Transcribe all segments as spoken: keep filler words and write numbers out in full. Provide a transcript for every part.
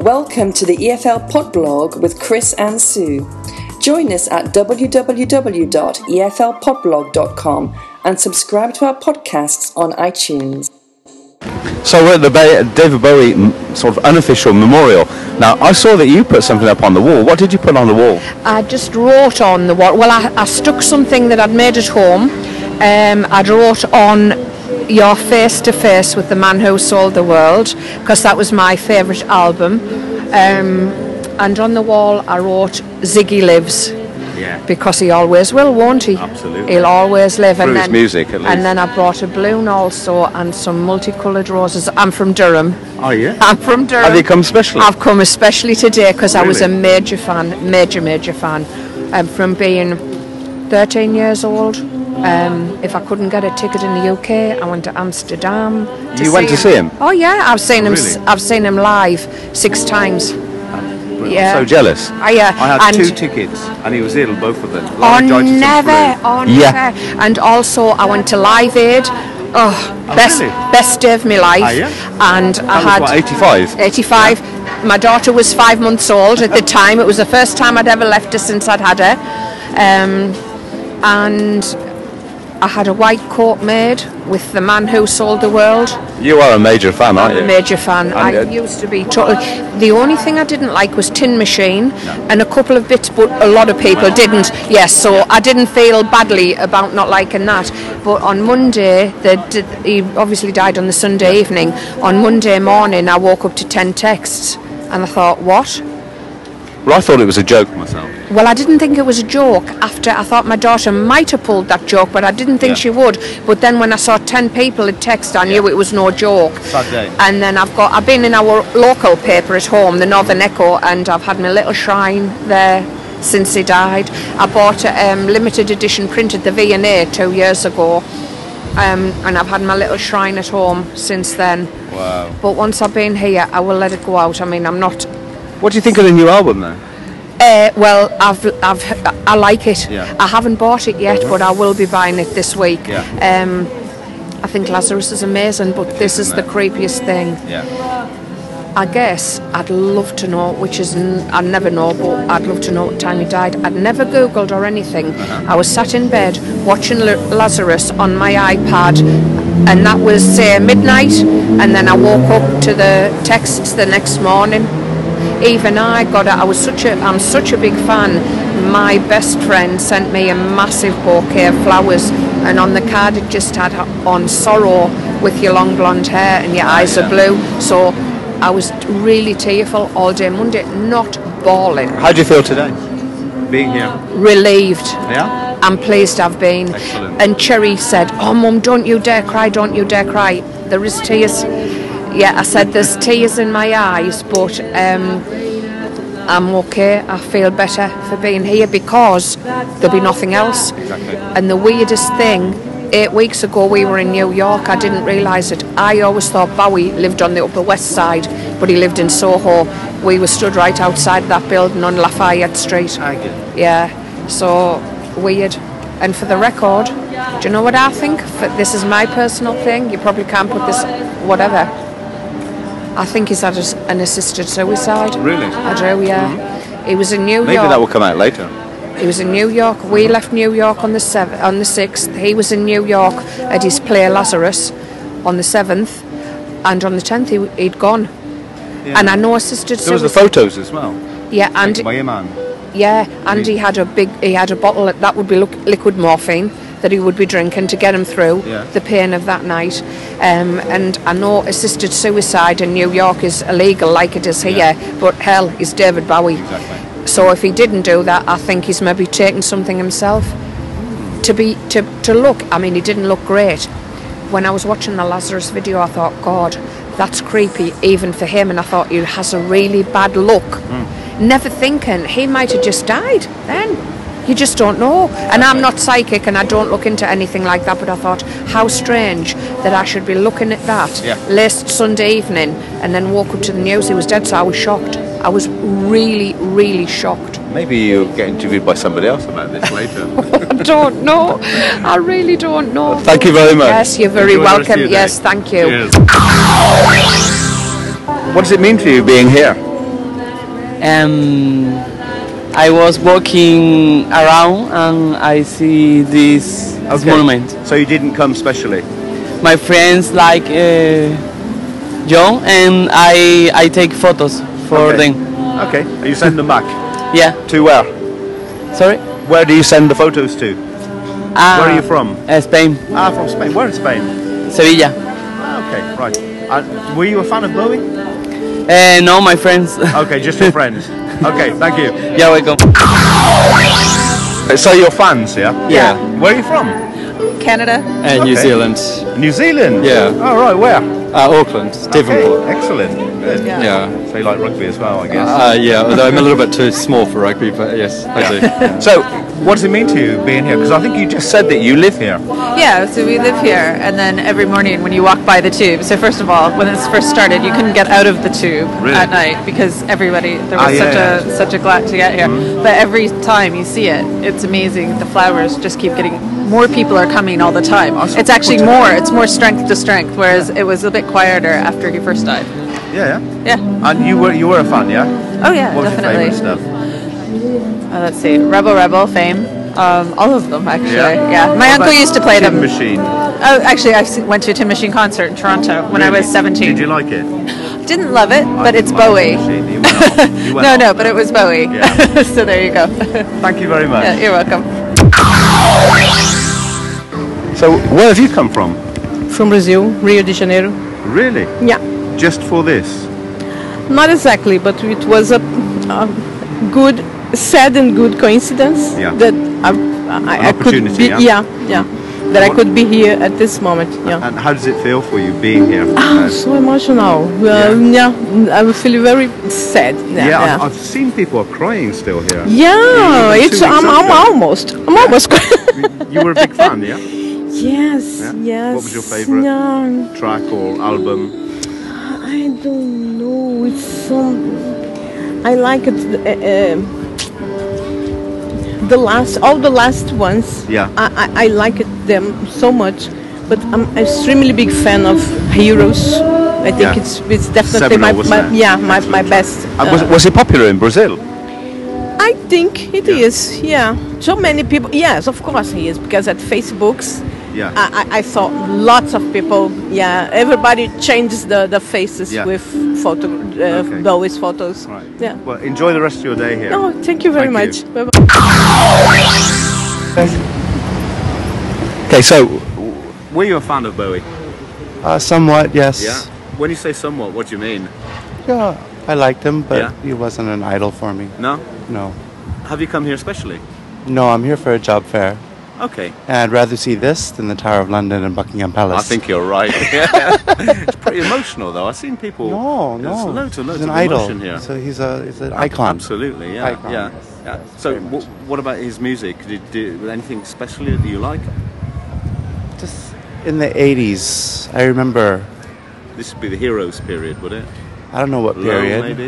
Welcome to the E F L Podblog with Chris and Sue. Join us at w w w dot e f l podblog dot com and subscribe to our podcasts on iTunes. So we're at the David Bowie sort of unofficial memorial. Now, I saw that you put something up on the wall. What did you put on the wall? I just wrote on the wall. Well, I, I stuck something that I'd made at home. Um, I wrote on Your Face to Face with the Man Who Sold the World, because that was my favourite album. Um, and on the wall I wrote Ziggy lives. Yeah. Because he always will, won't he? Absolutely. He'll always live. Through and his then, music, at least. And then I brought a balloon also and some multicoloured roses. I'm from Durham. Oh, yeah? I'm from Durham. Have you come specially? I've come especially today because Really? I was a major fan, major, major fan. Um, from being thirteen years old. Um, if I couldn't get a ticket in the U K, I went to Amsterdam. To you went to see him? Oh yeah, I've seen Oh, him. really? I've seen him live six times. Yeah. So jealous. Oh, yeah. I had and two tickets and he was ill, both of them. Oh never, oh Yeah. never. And also I went to Live Aid. Oh, Oh, best really? best day of my life. Ah, yeah? And I That was had what, eighty-five? eighty-five. My daughter was five months old at the time. It was the first time I'd ever left her since I'd had her. Um, and I had a white coat made with the Man Who Sold the World. You are a major fan, aren't I'm you? a major fan. And, I uh, used to be totally. The only thing I didn't like was Tin Machine No. and a couple of bits, but a lot of people didn't. Yes, so I didn't feel badly about not liking that. But on Monday, the, he obviously died on the Sunday evening. On Monday morning, I woke up to ten texts, and I thought, what? Well, I thought it was a joke myself. Well, I didn't think it was a joke. After I thought my daughter might have pulled that joke, but I didn't think Yeah. she would. But then when I saw ten people had text, I knew it was no joke. Sad day. And then I've got I've been in our local paper at home, the Northern Echo, and I've had my little shrine there since he died. I bought a um, limited edition printed the V and A two years ago, um, and I've had my little shrine at home since then. Wow. But once I've been here, I will let it go out. I mean, I'm not. What do you think of the new album, then? Uh, well, I've, I've, I like it. Yeah. I haven't bought it yet, but I will be buying it this week. Yeah. Um, I think Lazarus is amazing, but this is isn't the it? creepiest thing. Yeah. I guess I'd love to know, which is, n- I never know, but I'd love to know what time he died. I'd never Googled or anything. Uh-huh. I was sat in bed watching L- Lazarus on my iPad, and that was, say, midnight, and then I woke up to the texts the next morning. Even I got it. I was such a. I'm such a big fan. My best friend sent me a massive bouquet of flowers, and on the card it just had on sorrow with your long blonde hair and your eyes yeah. are blue. So I was really tearful all day Monday, not bawling. How do you feel today? Being here? Relieved. Yeah? I'm pleased I've been. Excellent. And Cherry said, "Oh, Mum, don't you dare cry! Don't you dare cry! There is tears." Yeah, I said there's tears in my eyes, but um, I'm okay. I feel better for being here because there'll be nothing else. Exactly. And the weirdest thing, eight weeks ago we were in New York. I didn't realise it. I always thought Bowie lived on the Upper West Side, but he lived in Soho. We were stood right outside that building on Lafayette Street. I get it. Yeah, so weird. And for the record, do you know what I think? For, this is my personal thing. You probably can't put this, whatever. I think he's had a, an assisted suicide. Really? I do, yeah. He was in New Maybe York. that will come out later. He was in New York. We left New York on the seventh, on the sixth. He was in New York at his play Lazarus on the seventh, and on the tenth he, he'd gone. Yeah. And I know assisted There was suicide. the photos as well. Yeah, and By your man. yeah, and he had a big, he had a bottle that would be look, liquid morphine that he would be drinking to get him through Yeah. the pain of that night. Um, and I know assisted suicide in New York is illegal like it is here, Yeah. but hell, he's David Bowie. Exactly. So if he didn't do that, I think he's maybe taken something himself. To be to to look, I mean, he didn't look great. When I was watching the Lazarus video, I thought, God, that's creepy even for him. And I thought he has a really bad look. Mm. Never thinking he might have just died then. You just don't know. And I'm not psychic and I don't look into anything like that, but I thought, how strange that I should be looking at that Yeah. late Sunday evening and then woke up to the news he was dead. So I was shocked. I was really, really shocked. Maybe you'll get interviewed by somebody else about this later. I don't know. I really don't know. Thank you very much. Yes, you're very Enjoy the rest of welcome. your day. Yes, thank you. Cheers. What does it mean to you being here? Um, I was walking around and I see this, this Okay. monument. So you didn't come specially? My friends like uh, John and I I take photos for Okay. them. Okay. And you send them back? Yeah. To where? Sorry. Where do you send the photos to? Ah, Where are you from? uh, Spain, Ah, from Spain. Where in Spain? Sevilla. Ah, okay, right. Uh, were you a fan of Bowie? Uh, no, my friends. Okay, just your friends. Okay, thank you. You're welcome. So you're fans, yeah? Yeah. Where are you from? Canada. And New Okay. Zealand. New Zealand? Yeah. Oh, right, where? Uh, Auckland, Devonport. Okay, excellent. Good. Yeah. Yeah. So you like rugby as well, I guess? Uh, yeah, although I'm a little bit too small for rugby, but yes, I do. So, what does it mean to you being here? Because I think you just said that you live here. Yeah, so we live here, and then every morning when you walk by the tube, so first of all, when this first started, you couldn't get out of the tube Really? at night because everybody, there Ah, was yeah, such yeah. Mm-hmm. a such a glut to get here. But every time you see it, it's amazing. The flowers just keep getting, more people are coming all the time. Awesome. It's actually more, it's more strength to strength, whereas it was a bit quieter after he first died. Yeah, yeah. Yeah. And you were you were a fan, yeah? Oh yeah, What was definitely. your favourite stuff? Uh, let's see, Rebel Rebel, Fame. Um, all of them, actually. Yeah? Yeah. My What uncle about used to play Tin them. Machine. Oh, actually, I s- went to a Tin Machine concert in Toronto when I Really? was seventeen. Did you like it? Didn't love it, I but didn't it's like Tin Bowie. Machine. You went off. You went No, off no, there. but it was Bowie. Yeah. So there you go. Thank you very much. Yeah, you're welcome. So, where have you come from? From Brazil, Rio de Janeiro. Really? Yeah, Just for this? not exactly, but it was a, a good, sad and good coincidence Yeah. that I, I, I could opportunity, be, yeah? yeah, yeah, that I What- could be here at this moment. Yeah. And how does it feel for you being here? Ah, Uh, so emotional. Well, yeah. I feel very sad. Yeah, yeah, yeah. I've, I've seen people are crying still here. Yeah, Even it's two I'm, weeks I'm after. almost I'm almost You were a big fan, yeah? yes, Yeah? yes. What was your favourite? Yeah, Track or album? I don't know. It's some. I like it. Uh, uh, the last, all the last ones. Yeah. I, I, I like it, them so much, but I'm an extremely big fan of Heroes. I think Yeah. it's it's definitely Seminal, my, wasn't my it? yeah my, Excellent my track. best. Uh, was, uh, was it popular in Brazil? I think it is. Yeah. Yeah. So many people. Yes, of course he is, because at Facebooks. Yeah. I, I I saw lots of people. Yeah, everybody changes the, the faces Yeah. with photo, uh, Okay. Bowie's photos. Right. Yeah. Well, enjoy the rest of your day here. No, thank you very Thank much. you. Bye-bye. Okay, so were you a fan of Bowie? Uh, somewhat, yes. Yeah. When you say somewhat, what do you mean? Yeah, I liked him, but Yeah. he wasn't an idol for me. No? No. Have you come here specially? No, I'm here for a job fair. Okay. And I'd rather see this than the Tower of London and Buckingham Palace. I think you're right. It's pretty emotional, though. I've seen people. No, There's no. loads and loads he's an of idol. emotion here. So he's a he's an icon. Absolutely, yeah, Icon, yeah, yes, yeah. yes, So, very much. w- what about his music? Did you do anything especially that you like? Just in the eighties, I remember. This would be the Heroes period, would it? I don't know what Low, period. maybe.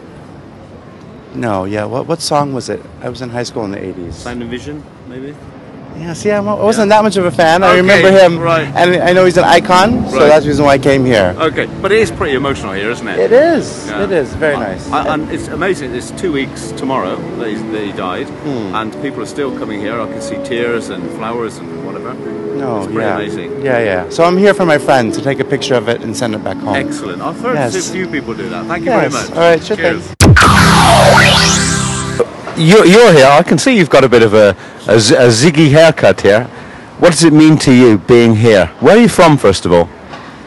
No, yeah. What what song was it? I was in high school in the eighties. Sound and Vision, maybe. Yeah, see, I'm, I wasn't that much of a fan. I Okay, remember him, right. and I know he's an icon, so Right. that's the reason why I came here. Okay, but it is pretty emotional here, isn't it? It is. Yeah. It is very Uh, nice. uh, and it's amazing. It's two weeks tomorrow that, he's, that he died, Hmm. and people are still coming here. I can see tears and flowers and whatever. No, it's pretty yeah. amazing. Yeah, yeah. So I'm here for my friend to take a picture of it and send it back home. Excellent. I've heard Yes. a few people do that. Thank you Yes. very much. All right, sure Cheers. You're, you're here. I can see you've got a bit of a, a, z- a ziggy haircut here. What does it mean to you being here? Where are you from, first of all?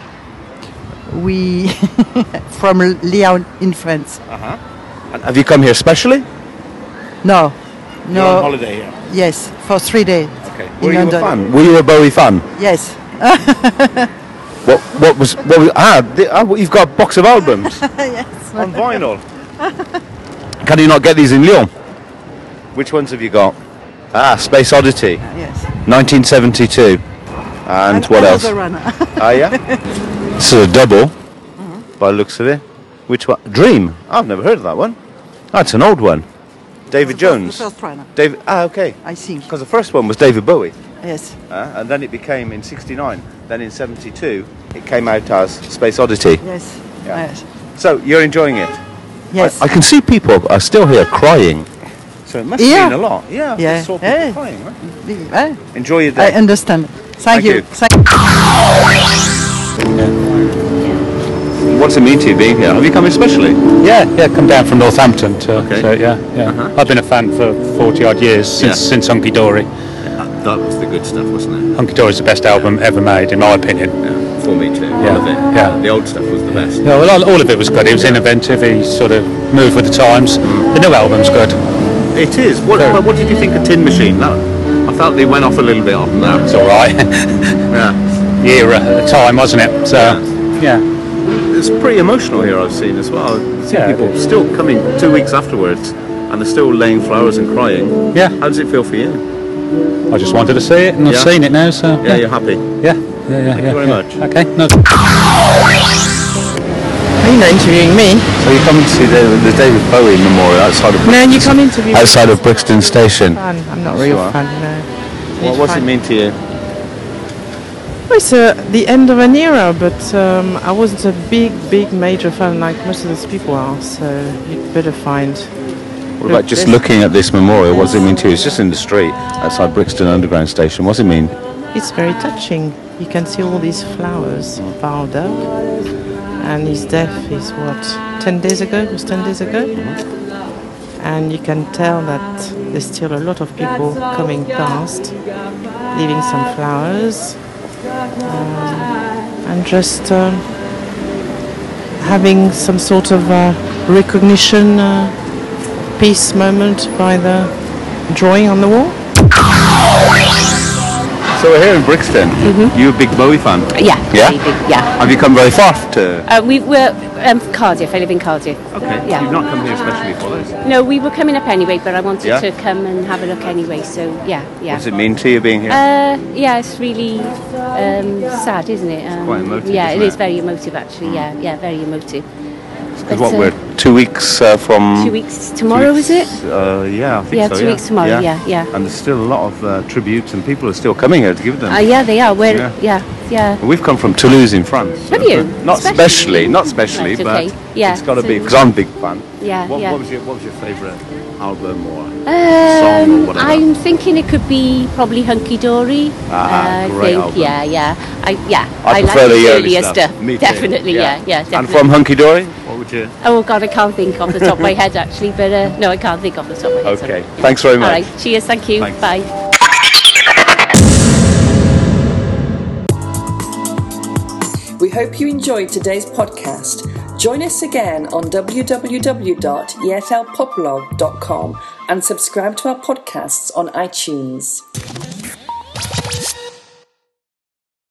We from Lyon in France. And have you come here specially? No, You're on no. holiday here. Yes, for three days. Okay. In Were you a London. fan? Were you a Bowie fan? Yes. What? What was? What was? Ah, the, ah, well, you've got a box of albums Yes. on vinyl. Can you not get these in Lyon? Which ones have you got? Ah, Space Oddity, Yes. nineteen seventy-two. And what else? Another one. Ah, yeah. This is a double. By the looks of it. Which one? Dream. I've never heard of that one. That's an old one. David Jones. The first one, David. Ah, okay. I think. Because the first one was David Bowie. Yes. Uh, and then it became in sixty-nine. Then in seventy-two, it came out as Space Oddity. Yes. Yeah. Yes. So you're enjoying it? Yes. I, I can see people are still here crying. So it must Yeah. have been a lot. Yeah. I Yeah. just saw people Yeah. crying. Right? Eh? Enjoy your I day. understand. Thank Thank, you. you. Thank What's it mean to you being here? Have you come especially? Yeah, yeah, come down from Northampton. To, Okay. So yeah, yeah. Uh-huh. I've been a fan for forty odd years since Yeah. since Hunky Dory. That, that was the good stuff, wasn't it? Hunky Dory is the best album ever made, in my opinion. Yeah. For me too. Yeah. All of it. Yeah. The old stuff was the best. Yeah, well, all, all of it was good. He was innovative. He sort of moved with the times. The new album's good. It is. What, Very. but what did you think of Tin Machine? That, I felt they went off a little bit on that. It's all right. Yeah. The era at the time, wasn't it? So yeah, It's pretty emotional here, I've seen as well. I've seen Yeah, people it is. still coming two weeks afterwards and they're still laying flowers and crying. yeah. How does it feel for you? I just wanted to see it, and I've Yeah. seen it now. So Yeah, you're happy. yeah, yeah, yeah. Thank yeah, you very yeah. much. Okay. No. Are you not interviewing me? So you're coming to see the, the David Bowie Memorial outside of No, you come interview me. outside of Brixton Station. Fan. I'm not a real Sure. fan, no. What, what's it mean to you? Well, it's uh, the end of an era, but um, I wasn't a big, big major fan like most of those people are, so you'd better find... What about just looking at this memorial? What does it mean to you? It's just in the street outside Brixton Underground Station. What does it mean? It's very touching. You can see all these flowers piled up, and his death is what, ten days ago? It was ten days ago? And you can tell that there's still a lot of people coming past, leaving some flowers, um, and just um, having some sort of uh, recognition, uh, peace moment by the drawing on the wall. So we're here in Brixton. You a big Bowie fan? Yeah, Yeah? very big, yeah. Have you come very far to... Uh, we were um, Cardiff. I live in Cardiff. Okay. Yeah. You've not come here especially for this. No, we were coming up anyway, but I wanted Yeah? to come and have a look anyway. So yeah, yeah. What does it mean to you being here? Uh, yeah, it's really um, sad, isn't it? Um, quite emotive, Yeah, isn't it is it? very emotive actually. Yeah, yeah, very emotive. Because But, what, uh, we're two weeks uh, from... Two weeks tomorrow, is it? Uh, yeah, I think Yeah, so, two weeks tomorrow, yeah, yeah. And there's still a lot of uh, tributes and people are still coming here to give them. Uh, yeah, they are. We're, Yeah. yeah, yeah. We've come from Toulouse in France. Have you? Not Especially? specially, not specially, Right, but okay. Yeah, it's got to so- be, because I'm a big fan. Yeah, What, yeah. what was your What was your favourite album or song or Um, whatever? I'm thinking it could be probably Hunky Dory. Ah, I great think, album. yeah, yeah. I yeah. I like prefer the his early earlier stuff. stuff. Me too. Definitely, yeah, yeah, definitely. And from Hunky Dory, what would you... Oh God, I can't think off the top of my head actually, but uh, no, I can't think off the top of my head. Okay, sorry. thanks very much. All right, cheers, thank you, Thanks. bye. We hope you enjoyed today's podcast. Join us again on w w w dot e f l podblog dot com and subscribe to our podcasts on iTunes.